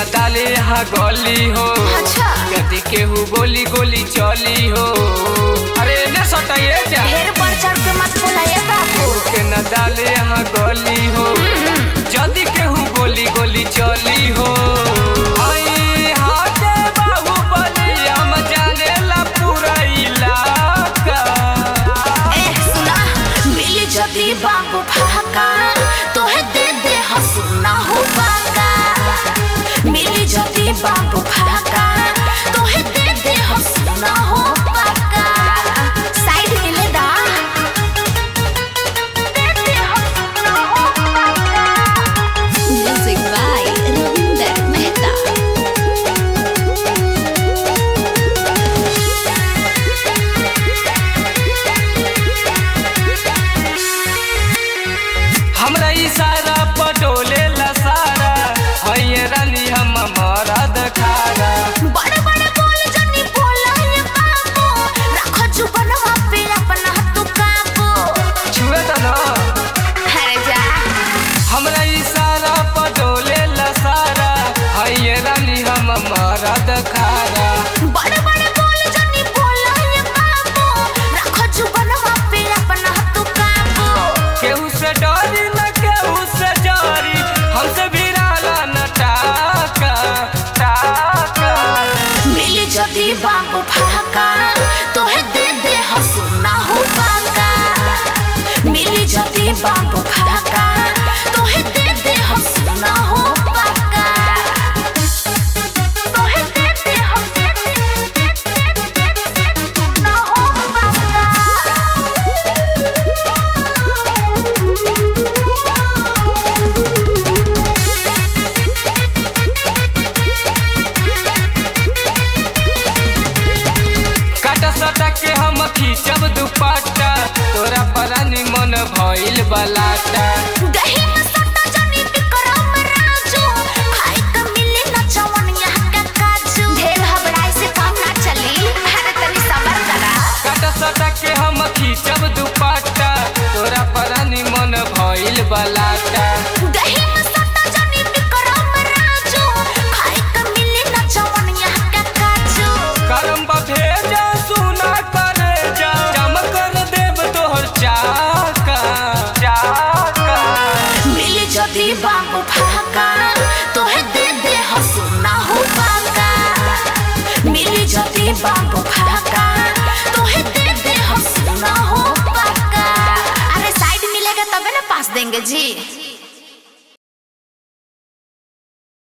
डाले यहाँ गली हो। अच्छा यदि केहू गोली गोली चली हो। अरे न सटाइए जा ढेर बढ़ चढ़ के मत बोलाइए बाबू के न डाले यहाँ गली हो। यदि केहू गोली गोली चली हो। आई हाथे बाहुबली हम जानेला पूरा इलाका। सुना मिली जदी बाबू फाका तोहे दे दे हंसना हो बाका। मिली जदी बाबू फाका तोहे दे दे हंसना हो बाका। साइड मिले दा दे दे हंसना हो बाका। Music by Ravinder Mehta. हमरा इशारा पटोले ला सारा हइये रानी हम मरद खारा। बड़े बड़े बोल जनी बोला ये बाबू रखो जुबनवा पे अपना तू काबू। छुए त न अरे जा हमरा इशारा पटोले ला सारा हइये रानी हम मरद खारा। बड़े बड़े बोल जनी बोला ये बाबू रखो जुबनवा पे अपना तू काबू। केहू से डरी न केहू से जरी हमसे भिड़ाला न टाका टाका। मिली जदी बाबू फाका तोहे दे दे हंसना हो बाका। मिली जदी बाबू फाका तोहे दे दे हंसना हो बाका। तोहे दे दे हंसना हो बाका। काटा सटा के हम खींचब दुपट्टा तोरा परानी मन भइल बलाटा। दही में सट्टा जनी विक्रम राजू खाई के मिली न चवन यहाँ का काजू। ढेर हबड़ाई से काम ना चली अरे तनी सबर करा। काटा सटा के हम खींचब दुपट्टा तोरा परानी मन भइल बलाटा। दही में सट्टा जनी विक्रम राजू खाई के मिली न चवन यहाँ का काजू। करम भेजा सुना करे जा जम कर देव तोहर चाका चाका। मिली जदी बाबू फाका तोहे दे दे हंसना हो बाका। मिली जदी बाबू फाका तोहे दे दे हंसना हो बाका। अरे साइड मिलेगा तबे ना पास देंगे जी।